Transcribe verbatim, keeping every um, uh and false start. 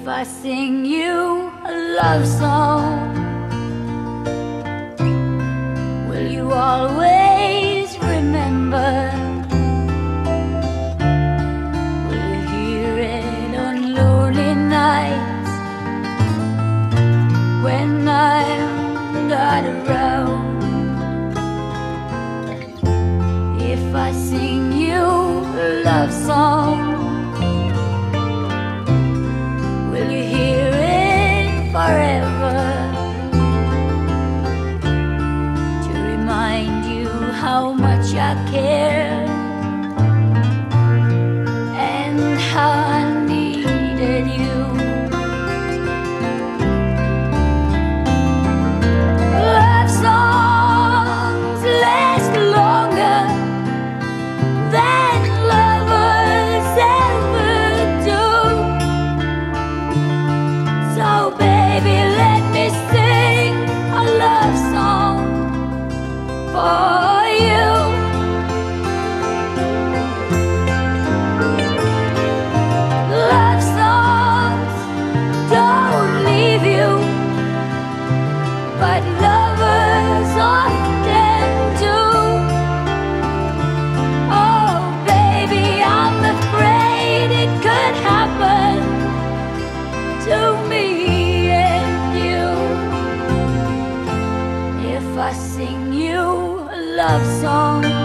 I sing you a love song, will you always remember? Will you hear it on lonely nights when I'm not around? If I sing you a love song, will you hear it forever, to remind you how much I care and how I needed you? Love songs last longer than lovers ever do. So baby, let me sing a love song for you. Love songs don't leave you, but lovers often do. Oh baby, I'm afraid it could happen to me and you. If I sing you a love song,